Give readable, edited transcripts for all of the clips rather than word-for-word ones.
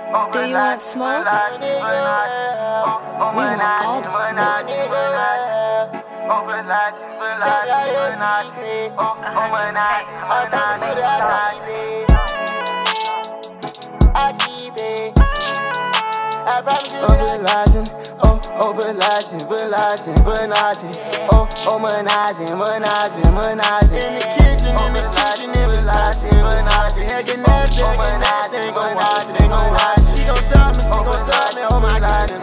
Do you want smoke? We want all the smoke. I keep it. I promise you overlashing, overlashing, menaging, menaging. In the kitchen, overlashing, menaging, menaging, gon' wash it, gon' wash it. She gon' sell me, overlashing,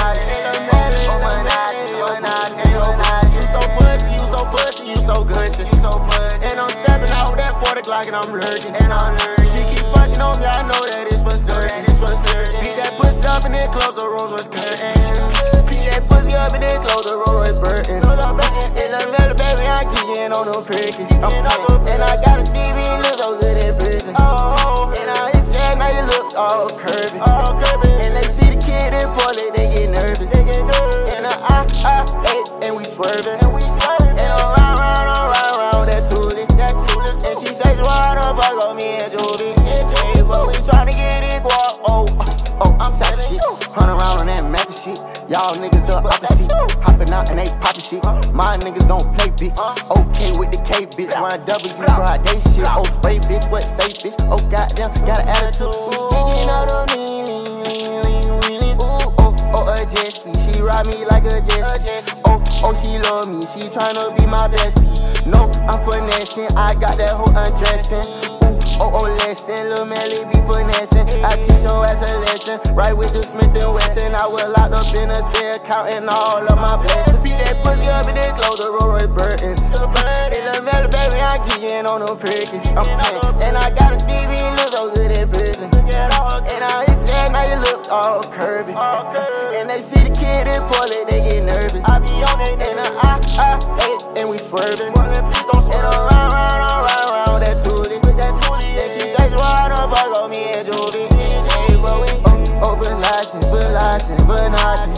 you so pussy, you so gushy, and I'm stepping out with that 40 Glock and I'm lurking, She keep fucking on me, I know that it's for certain, Beat that pussy up and then close the Rolls Royce curtain. Beat that pussy up and then close the Rolls Royce curtain. It's a mellow baby, I'm geeking on them Perkins. And I got a DV, look so good in prison. And I hit that, now you look all curvy. And they see the kid in Portland, they get nervous. And and we swerving. And I'm round that toolie. And she says, why the fuck on me and Judy? But we tryna get it, guap. I'm sack shit. 100 round on that Mac shit. Y'all niggas the opposite. Hopping out and they poppin' shit. My niggas don't play, bitch. Okay with the K, bitch. Run W, broad day shit. Oh, spray, bitch. What safe, bitch? Oh, goddamn, got an attitude. Speaking out on me, lean. Oh, a jet ski. She ride me like a jet ski. Oh, she love me. She tryna be my bestie. No, I'm finessing. I got that whole undressing. Oh, listen, Lil Melly be finessing. I teach her as a lesson. Right with the Smith & Wesson. I was locked up in a cell, counting all of my blessings. Beat that pussy up and then close the Rolls Royce Burtons. It's a mellow baby, I'm geeking on them Perkins. I'm playing, and I got a DV, look so good in prison. And I hit that, now you look all curvy. And they see the kid in Portland, they get nervous. I be on it, and we swerving. And I'm round that toolie. And she says, why the fuck on me and Judy? Overlashing, menaging.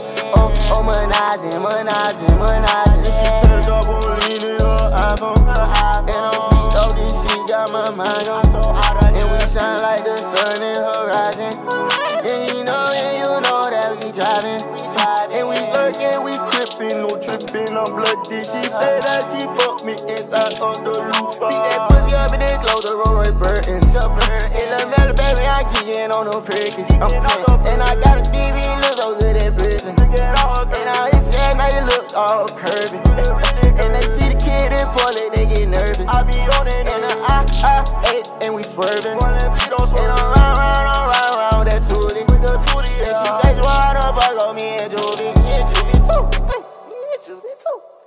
Menaging. She turned up on leaning her iPhone. And I'm beat up this shit, got my mind on. And we shine like the sun in horizon. And you know that we driving. And we lurking, we crippin', no trippin', I'm bloody. She said that she fucked me inside of the loop. Beat that pussy up and then close the Rolls Royce Burtons. In the mellow baby, I'm geeking on them Perkins. I'm playing, and I got a DV, look so good in prison. And I hit that, now you look all curvy. And they see the kid in Portland, they get nervous. I be on it, and we swerving. And I'm round that toolie. And she says, why the fuck on me and Judy? And Judy too.